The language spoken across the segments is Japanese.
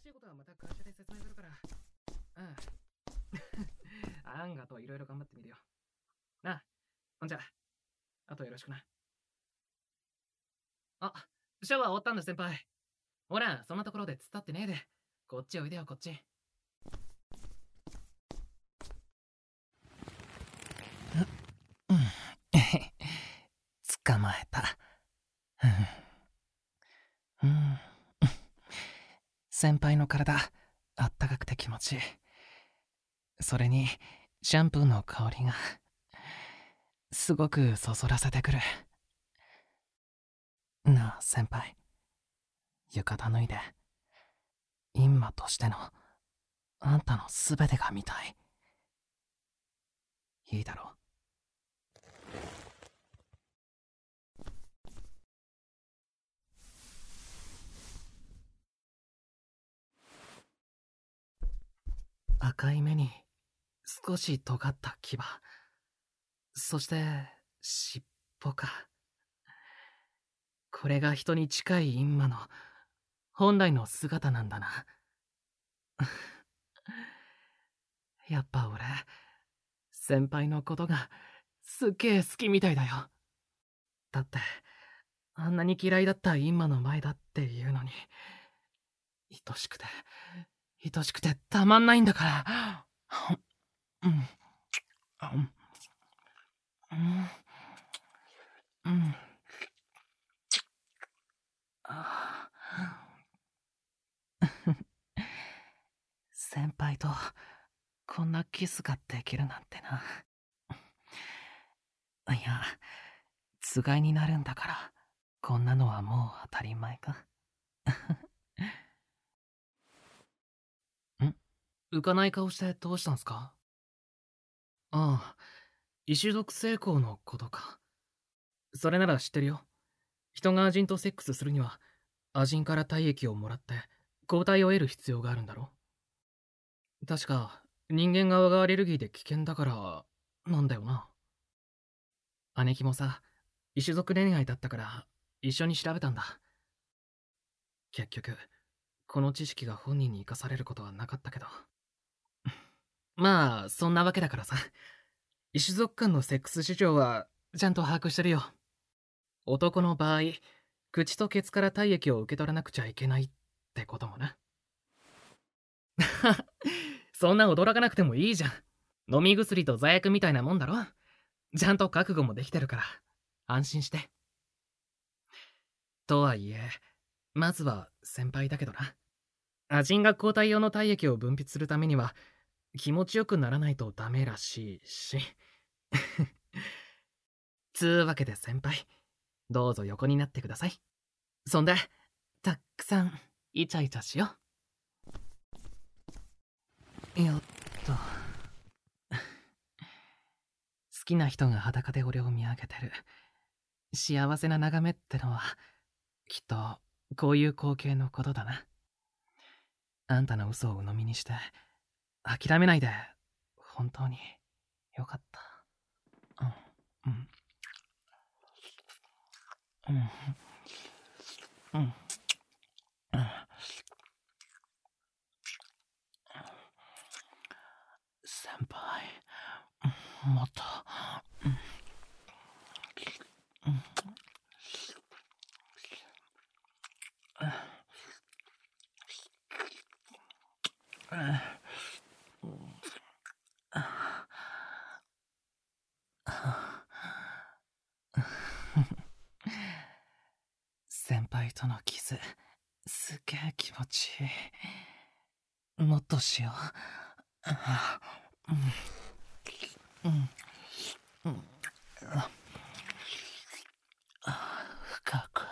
しいことはまた会社で説明するから。うん。アンガといろいろ頑張ってみるよ。なあ、ほんじゃ、あとよろしくな。あ、シャワー終わったんだ先輩。ほら、そんなところで突っ立ってねえで。こっちおいでよ、こっち。 捕まえた。先輩の体、あったかくて気持ちいい。それに、シャンプーの香りが、すごくそそらせてくる。なあ、先輩。浴衣脱いで、インマとしての、あんたのすべてが見たい。いいだろう。赤い目に少し尖った牙、そして尻尾か。これが人に近いインマの本来の姿なんだな。やっぱ俺、先輩のことがすっげえ好きみたいだよ。だってあんなに嫌いだったインマの前だっていうのに、愛しくて愛しくてたまんないんだから。うんうんうんうんあ先輩とこんなキスができるなんてな。いや、つがいになるんだから、こんなのはもう当たり前か。浮かない顔してどうしたんすか？ああ、異種族成功のことか。それなら知ってるよ。人がアジンとセックスするには、アジンから体液をもらって抗体を得る必要があるんだろ。確か人間側がアレルギーで危険だからなんだよな。姉貴もさ、異種族恋愛だったから一緒に調べたんだ。結局この知識が本人に生かされることはなかったけど、まあそんなわけだからさ、異種族間のセックス事情はちゃんと把握してるよ。男の場合、口とケツから体液を受け取らなくちゃいけないってこともな。そんな驚かなくてもいいじゃん。飲み薬と座薬みたいなもんだろ。ちゃんと覚悟もできてるから安心して。とはいえ、まずは先輩だけどな。アジンが抗体用の体液を分泌するためには気持ちよくならないとダメらしいし。つうわけで先輩、どうぞ横になってください。そんで、たっくさんイチャイチャしよう。よっと。好きな人が裸で俺を見上げてる幸せな眺めってのは、きっとこういう光景のことだな。あんたの嘘を鵜呑みにして諦めないで本当によかった。うんうんうんうん先輩、もっと先輩とのキスすっげえ気持ちいい。もっとしよう。深く。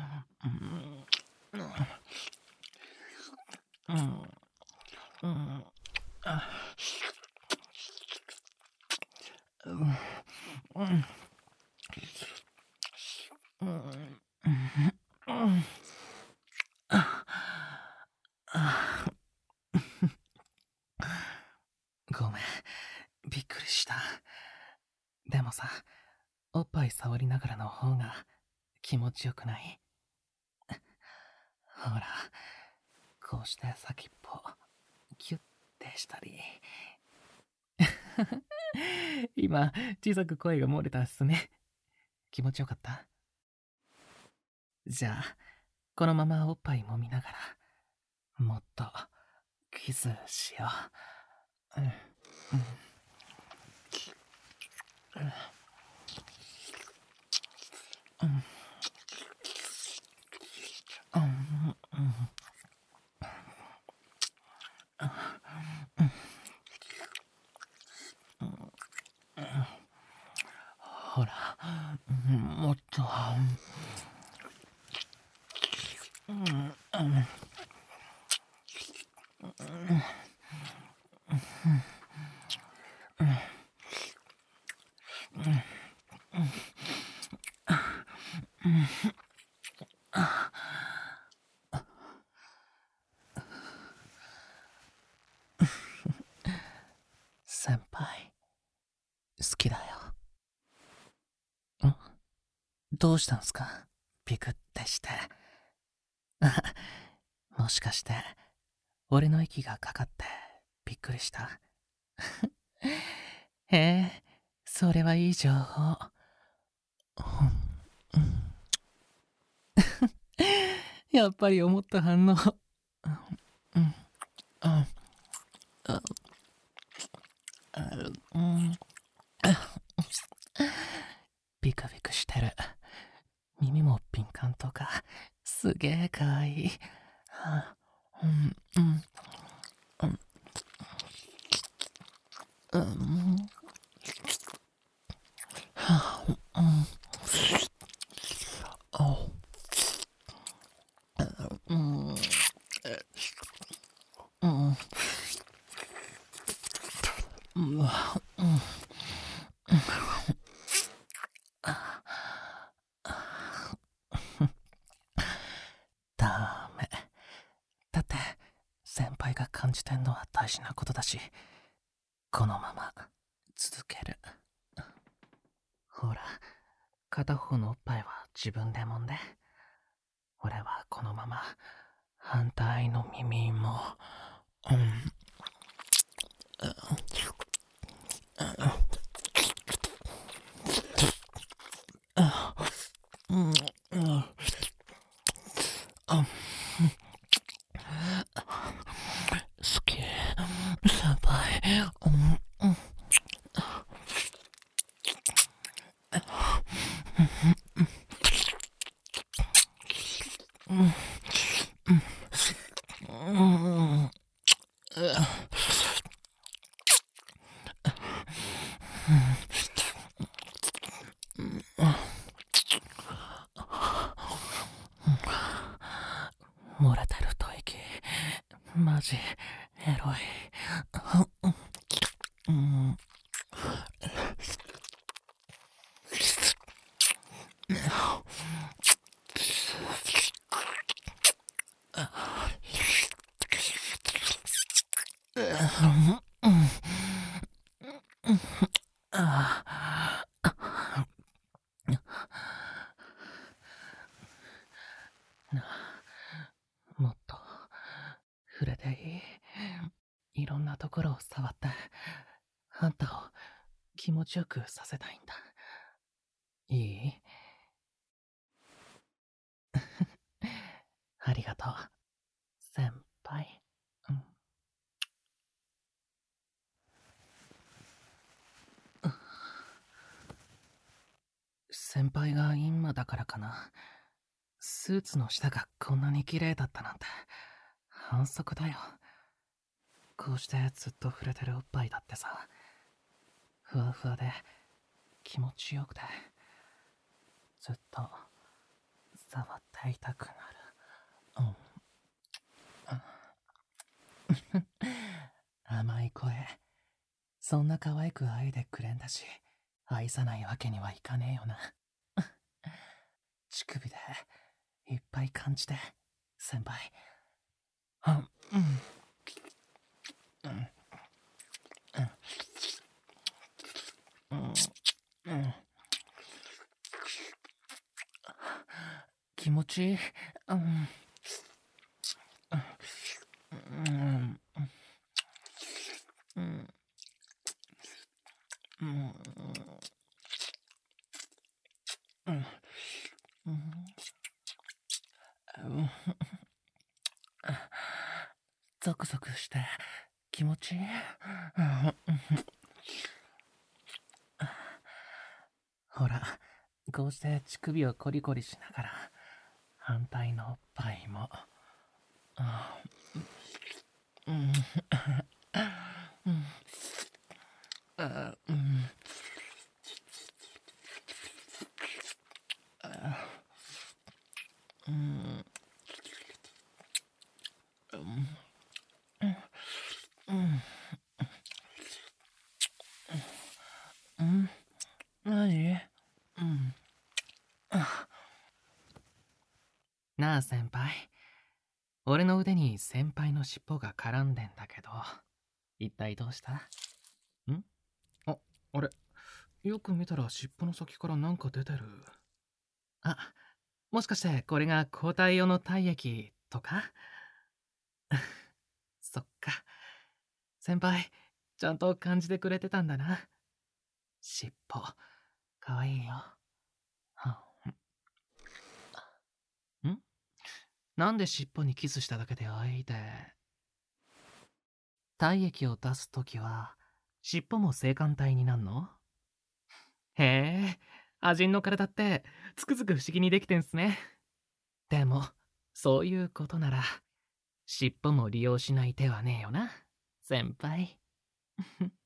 ごめん、びっくりした。でもさ、おっぱい触りながらの方が気持ちよくない？ほら、こううして先っぽキュッてしたり今小さく声が漏れたっすね。気持ちよかった？じゃあこのままおっぱい揉みながらもっとキスしよう。ほら、もっと。先輩、好きだよ。どうしたんすか？ピクってして。もしかして、俺の息がかかってびっくりした？へえ、それはいい情報。やっぱり思った反応。ビクビクしてる。耳も敏感とか、すげえかわいい。ダメ。だって先輩が感じてんのは大事なことだし、このまま続ける。ほら、片方のおっぱいは自分で揉んで、俺はこのまま反対の耳も。好き、先輩。漏れてる吐息、マジエロい。もっと触れていい？いろんなところを触ってあんたを気持ちよくさせたいんだ。いい？ありがとう先輩。先輩がインマだからかな。スーツの下がこんなに綺麗だったなんて反則だよ。こうしてずっと触れてるおっぱいだってさ、ふわふわで気持ちよくて、ずっと触っていたくなる。甘い声、そんな可愛く愛でくれんだし、愛さないわけにはいかねえよな。乳首でいっぱい感じて、先輩。気持ちいい。 ゾクゾクして気持ちいい。ほら、こうして乳首をコリコリしながら反対のおっぱいも。何？ なあ先輩、俺の腕に先輩の尻尾が絡んでんだけど、一体どうした？ あれ、よく見たら尻尾の先からなんか出てる。 あ、もしかしてこれが交代用の体液とか？そっか。先輩、ちゃんと感じてくれてたんだな。尻尾、かわいいよ。なんで尻尾にキスしただけであいで。体液を出すときは、尻尾も性感帯になんの？へえ、アジンの体ってつくづく不思議にできてんすね。でも、そういうことなら、尻尾も利用しない手はねえよな、先輩。